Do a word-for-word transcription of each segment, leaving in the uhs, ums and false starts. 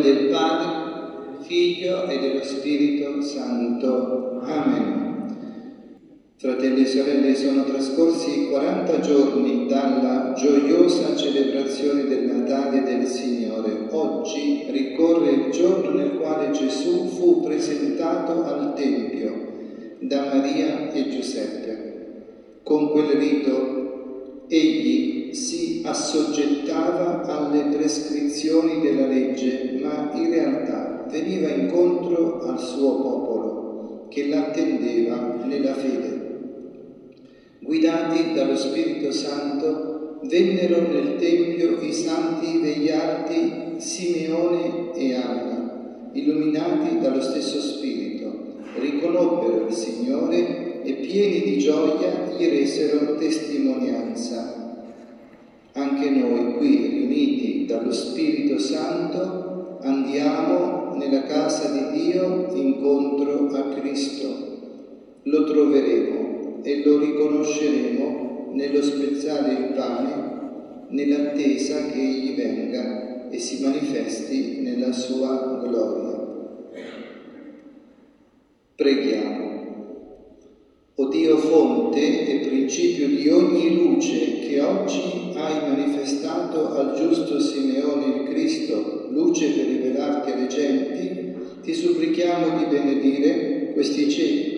del Padre, Figlio e dello Spirito Santo. Amen. Fratelli e sorelle, sono trascorsi quaranta giorni dalla gioiosa celebrazione del Natale del Signore. Oggi ricorre il giorno nel quale Gesù fu presentato al Tempio da Maria e Giuseppe. Con quel rito egli si assoggettava alle prescrizioni della legge, ma in realtà veniva incontro al suo popolo che l'attendeva nella fede. Guidati dallo Spirito Santo, vennero nel Tempio i santi vegliardi Simeone e Anna, illuminati dallo stesso Spirito, riconobbero il Signore e pieni di gioia gli resero testimonianza. Anche noi qui riuniti dallo Spirito Santo andiamo nella casa di Dio incontro a Cristo. Lo troveremo e lo riconosceremo nello spezzare il pane, nell'attesa che egli venga e si manifesti nella sua gloria. Preghiamo. O Dio fonte e principio di ogni luce, che oggi hai manifestato al giusto Simeone il Cristo, luce per rivelarti alle genti, ti supplichiamo di benedire questi ciechi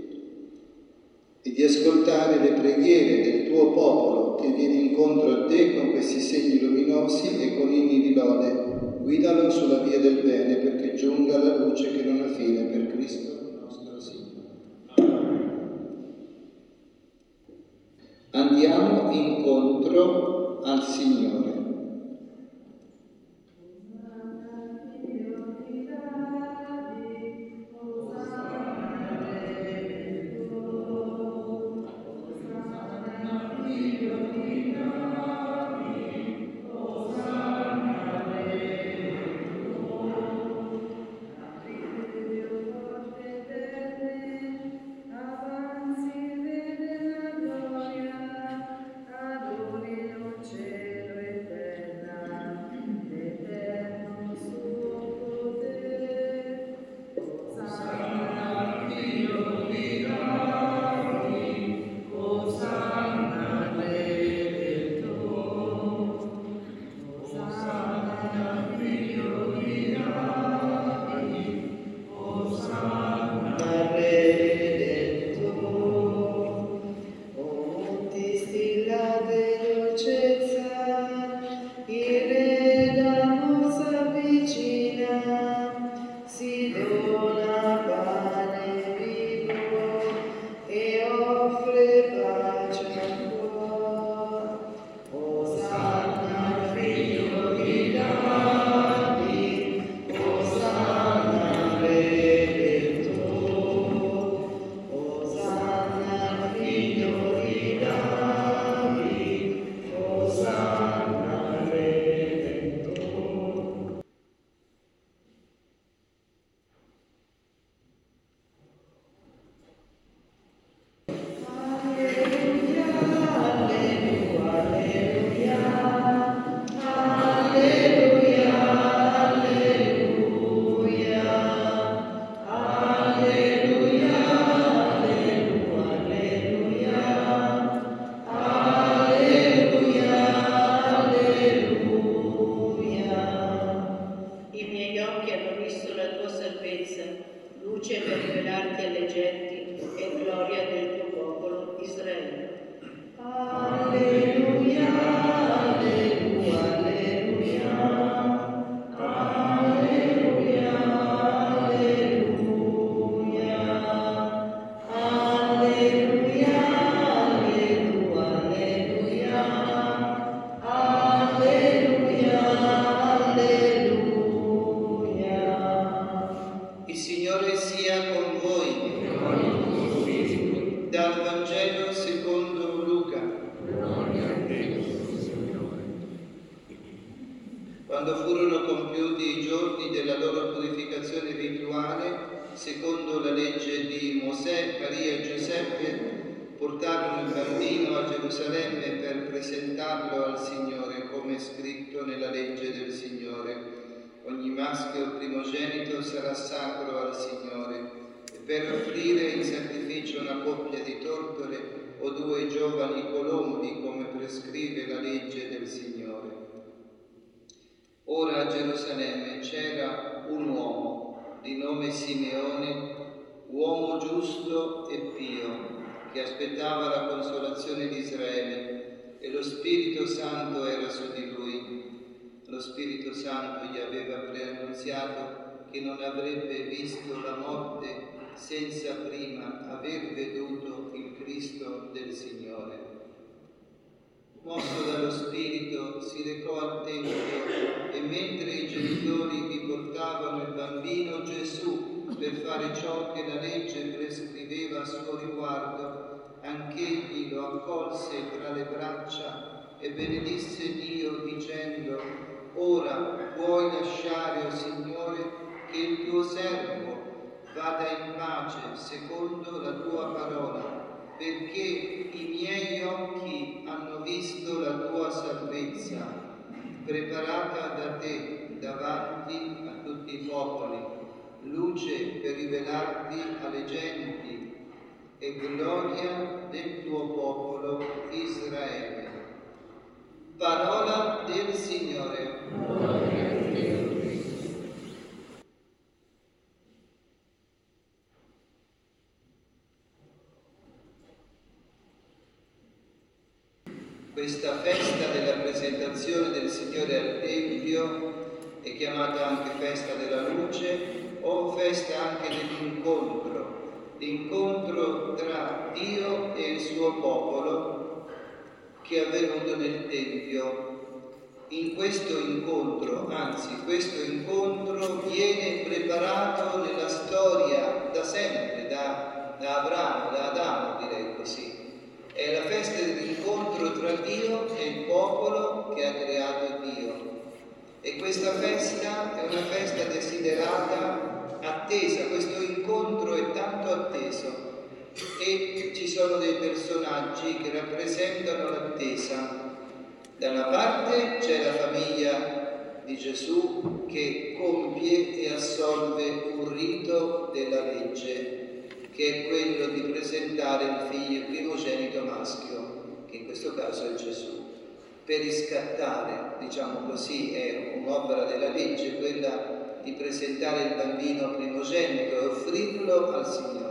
e di ascoltare le preghiere del tuo popolo che viene incontro a te con questi segni luminosi e con inni di lode. Guidalo sulla via del bene perché giunga la luce che non ha fine, per Cristo nostro Signore. Andiamo incontro al Signore. Quando furono compiuti i giorni della loro purificazione rituale, secondo la legge di Mosè, Maria e Giuseppe portarono il bambino a Gerusalemme per presentarlo al Signore, come è scritto nella legge del Signore. Ogni maschio primogenito sarà sacro al Signore, e per offrire in sacrificio una coppia di tortore o due giovani colombi, come prescrive la legge del Signore. Ora a Gerusalemme c'era un uomo di nome Simeone, uomo giusto e pio, che aspettava la consolazione di Israele, e lo Spirito Santo era su di lui. Lo Spirito Santo gli aveva preannunziato che non avrebbe visto la morte senza prima aver veduto il Cristo del Signore. Mosso dallo Spirito, si recò al Tempio e mentre i genitori vi portavano il bambino Gesù per fare ciò che la legge prescriveva a suo riguardo, anch'egli lo accolse tra le braccia e benedisse Dio dicendo: «Ora puoi lasciare, o Signore, che il tuo servo vada in pace secondo la tua parola, perché i miei occhi hanno visto la tua salvezza, preparata da te davanti a tutti i popoli, luce per rivelarti alle genti e gloria del tuo popolo Israele». Parola del Signore. Questa festa della presentazione del Signore al Tempio è chiamata anche festa della luce o festa anche dell'incontro, l'incontro tra Dio e il suo popolo che è avvenuto nel Tempio. In questo incontro, anzi questo incontro viene preparato nella storia da sempre, da, da Abramo, da Adamo, direi così. È la festa dell'incontro tra Dio e il popolo che ha creato Dio. E questa festa è una festa desiderata, attesa. Questo incontro è tanto atteso e ci sono dei personaggi che rappresentano l'attesa. Da una parte c'è la famiglia di Gesù che compie e assolve un rito della legge, che è quello di presentare il figlio primogenito maschio, che in questo caso è Gesù, per riscattare, diciamo così, è un'opera della legge, quella di presentare il bambino primogenito e offrirlo al Signore.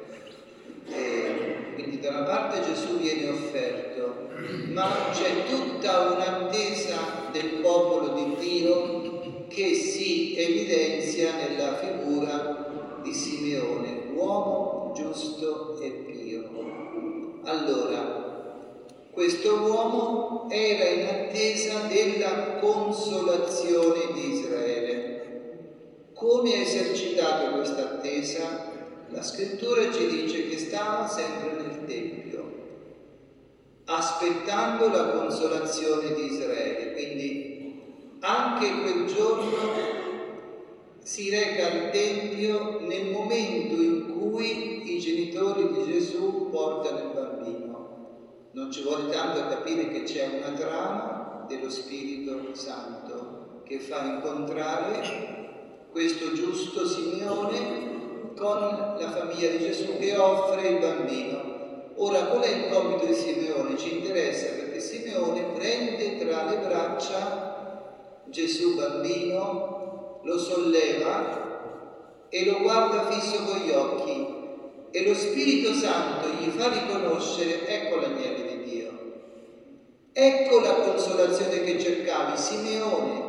E quindi da una parte Gesù viene offerto, ma c'è tutta un'attesa del popolo di Dio che si evidenzia nella figura di Simeone, uomo giusto e pio. Allora, questo uomo era in attesa della consolazione di Israele. Come ha esercitato questa attesa? La Scrittura ci dice che stava sempre nel Tempio, aspettando la consolazione di Israele. Quindi anche quel giorno si reca al Tempio nel momento in cui i genitori di Gesù portano il bambino. Non ci vuole tanto a capire che c'è una trama dello Spirito Santo che fa incontrare questo giusto Simeone con la famiglia di Gesù che offre il bambino. Ora, qual è il compito di Simeone? Ci interessa perché Simeone prende tra le braccia Gesù bambino, lo solleva e lo guarda fisso con gli occhi, e lo Spirito Santo gli fa riconoscere: ecco l'agnello di Dio, ecco la consolazione che cercavi, Simeone.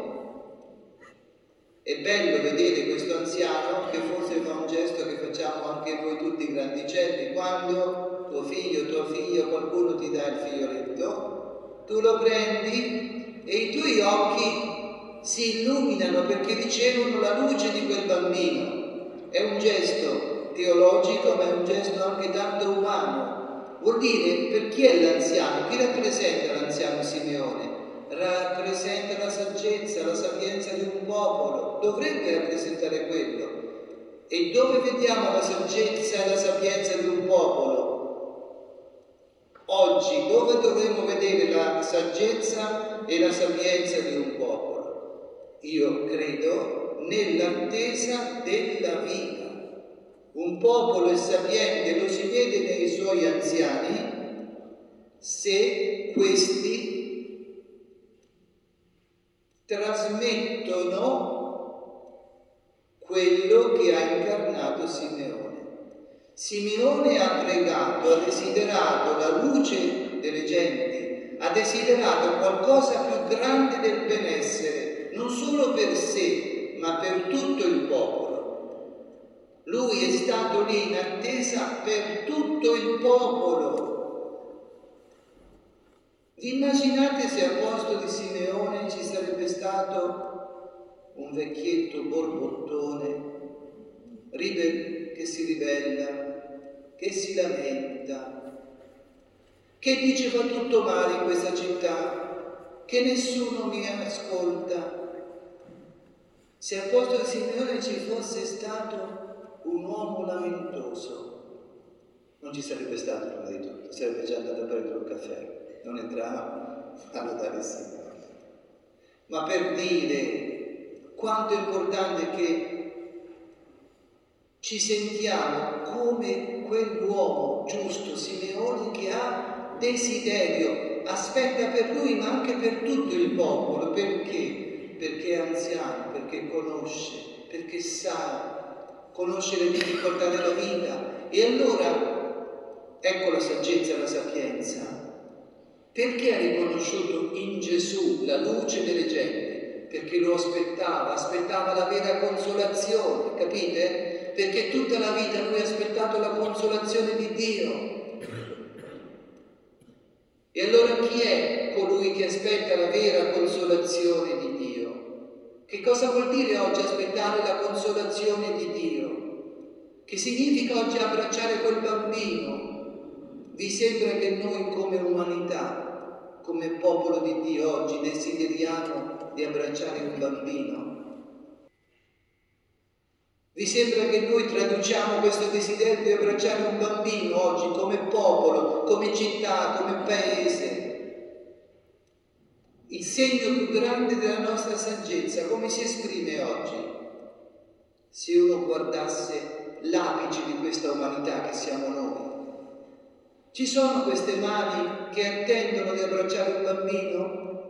È bello vedere questo anziano che forse fa un gesto che facciamo anche noi tutti grandicelli: quando tuo figlio, tua figlia, qualcuno ti dà il figlioletto, tu lo prendi e i tuoi occhi si illuminano perché ricevono la luce di quel bambino. È un gesto teologico, ma è un gesto anche tanto umano. Vuol dire, per chi è l'anziano? Chi rappresenta l'anziano Simeone? Rappresenta la saggezza, la sapienza di un popolo, dovrebbe rappresentare quello. E dove vediamo la saggezza e la sapienza di un popolo? Oggi, dove dovremmo vedere la saggezza e la sapienza di un popolo? Io credo nell'attesa della vita. Un popolo sapiente lo si vede nei suoi anziani se questi trasmettono quello che ha incarnato Simeone. Simeone ha pregato, ha desiderato la luce delle genti, ha desiderato qualcosa più grande del benessere, non solo per sé, ma per tutto il popolo. Lui è stato lì in attesa per tutto il popolo. Vi immaginate se al posto di Simeone ci sarebbe stato un vecchietto borbottone, ribelle, che si ribella, che si lamenta, che dice fa tutto male in questa città, che nessuno mi ascolta. Se al posto di Simeone ci fosse stato un uomo lamentoso, non ci sarebbe stato prima di tutto, sarebbe già andato a prendere un caffè, non entrava a notare il Signore. Ma per dire quanto è importante che ci sentiamo come quell'uomo giusto, Simeone, che ha desiderio, aspetta per lui ma anche per tutto il popolo. Perché? Perché è anziano, perché conosce, perché sa, conosce le difficoltà della vita. E allora, ecco la saggezza e la sapienza. Perché ha riconosciuto in Gesù la luce delle genti? Perché lo aspettava, aspettava la vera consolazione, capite? Perché tutta la vita lui ha aspettato la consolazione di Dio. E allora chi è colui che aspetta la vera consolazione di Dio? Che cosa vuol dire oggi aspettare la consolazione di Dio? Che significa oggi abbracciare quel bambino? Vi sembra che noi come umanità, come popolo di Dio oggi desideriamo di abbracciare un bambino? Vi sembra che noi traduciamo questo desiderio di abbracciare un bambino oggi come popolo, come città, come paese? Il segno più grande della nostra saggezza, come si esprime oggi? Se uno guardasse l'apice di questa umanità che siamo noi. Ci sono queste mani che attendono di abbracciare un bambino?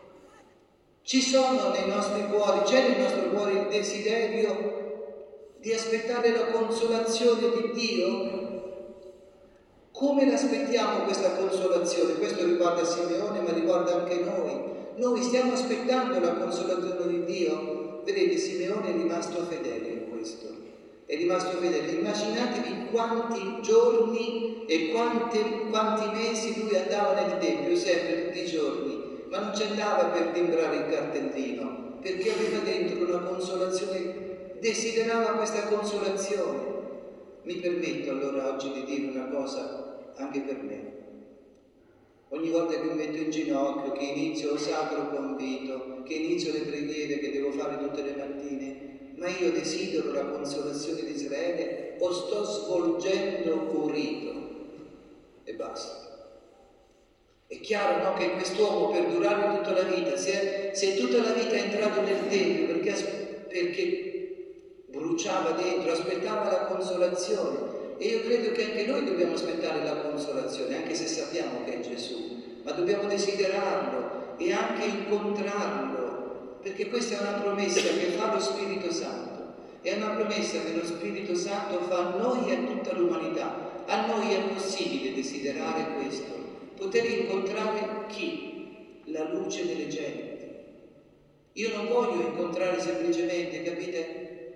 Ci sono nei nostri cuori, c'è nel nostro cuore il desiderio di aspettare la consolazione di Dio? Come l'aspettiamo questa consolazione? Questo riguarda Simeone, ma riguarda anche noi. Noi stiamo aspettando la consolazione di Dio. Vedete, Simeone è rimasto fedele in questo. È rimasto fedele. Immaginatevi quanti giorni e quanti, quanti mesi lui andava nel Tempio, sempre tutti i giorni, ma non ci andava per timbrare il cartellino, perché aveva dentro una consolazione. Desiderava questa consolazione. Mi permetto allora oggi di dire una cosa anche per me. Ogni volta che mi metto in ginocchio, che inizio il sacro convito, che inizio le preghiere che devo fare tutte le mattine, ma io desidero la consolazione di Israele o sto svolgendo un rito? E basta. È chiaro, no, che quest'uomo per durare tutta la vita, se, se tutta la vita è entrato nel Tempio perché, perché bruciava dentro, aspettava la consolazione. E io credo che anche noi dobbiamo aspettare la consolazione, anche se sappiamo che è Gesù, ma dobbiamo desiderarlo e anche incontrarlo, perché questa è una promessa che fa lo Spirito Santo, è una promessa che lo Spirito Santo fa a noi e a tutta l'umanità. A noi è possibile desiderare questo, poter incontrare chi? La luce delle genti. Io non voglio incontrare semplicemente, capite?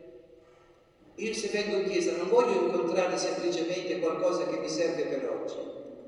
Io se vengo in chiesa non voglio incontrare semplicemente qualcosa che mi serve per oggi.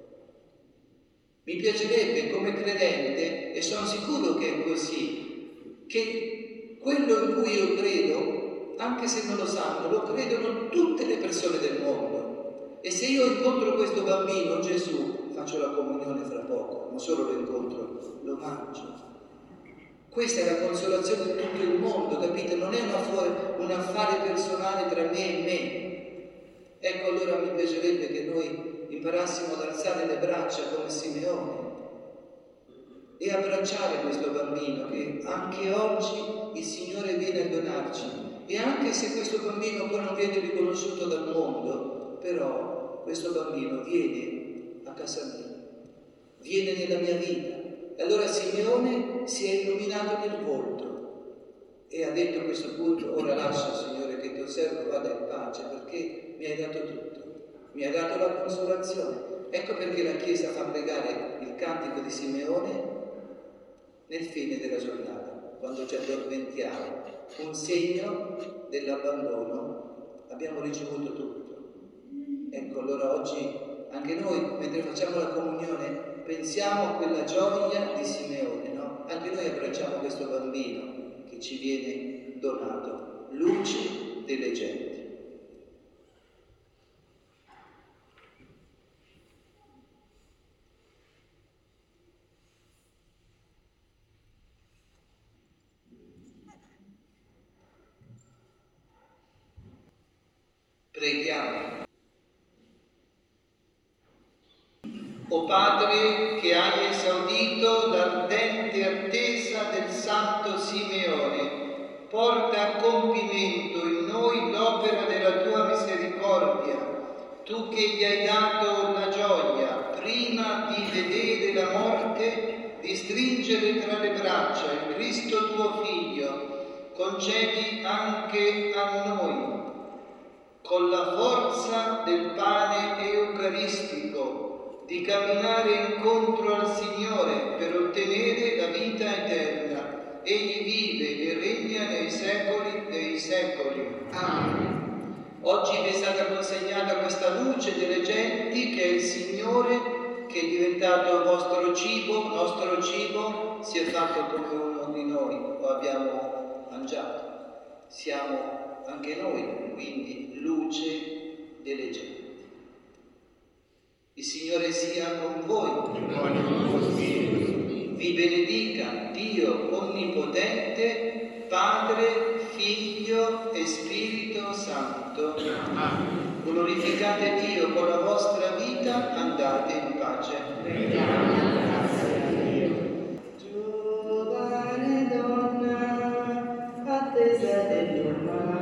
Mi piacerebbe come credente, e sono sicuro che è così, che quello in cui io credo, anche se non lo sanno, lo credono tutte le persone del mondo. E se io incontro questo bambino, Gesù, faccio la comunione fra poco, non solo lo incontro, lo mangio. Questa è la consolazione di tutto il mondo, capite? Non è una fu- un affare personale tra me e me. Ecco, allora mi piacerebbe che noi imparassimo ad alzare le braccia come Simeone. e abbracciare questo bambino che anche oggi il Signore viene a donarci. E anche se questo bambino poi non viene riconosciuto dal mondo, però questo bambino viene a casa mia, viene nella mia vita. E allora Simeone si è illuminato nel volto e ha detto a questo punto: ora lascia, Signore, che tuo servo vada in pace, perché mi hai dato tutto, mi hai dato la consolazione. Ecco perché la Chiesa fa pregare il cantico di Simeone nel fine della giornata, quando ci addormentiamo, un segno dell'abbandono. Abbiamo ricevuto tutto. Ecco, allora oggi anche noi, mentre facciamo la comunione, pensiamo a quella gioia di Simeone, no? Anche noi abbracciamo questo bambino che ci viene donato, luce delle genti. Preghiamo. O Padre, che hai esaudito l'ardente attesa del Santo Simeone, porta a compimento in noi l'opera della tua misericordia, tu che gli hai dato la gioia, prima di vedere la morte, di stringere tra le braccia il Cristo tuo Figlio, concedi anche a noi, con la forza del pane eucaristico, di camminare incontro al Signore per ottenere la vita eterna. Egli vive e regna nei secoli dei secoli. Amen. Oggi vi è stata consegnata questa luce delle genti che è il Signore, che è diventato vostro cibo, nostro cibo, si è fatto come uno di noi, lo abbiamo mangiato. Siamo anche noi, quindi, luce delle genti. Il Signore sia con voi. Vi benedica Dio Onnipotente, Padre, Figlio e Spirito Santo. Glorificate Dio con la vostra vita, andate in pace. Giovane donna, attesa del domani.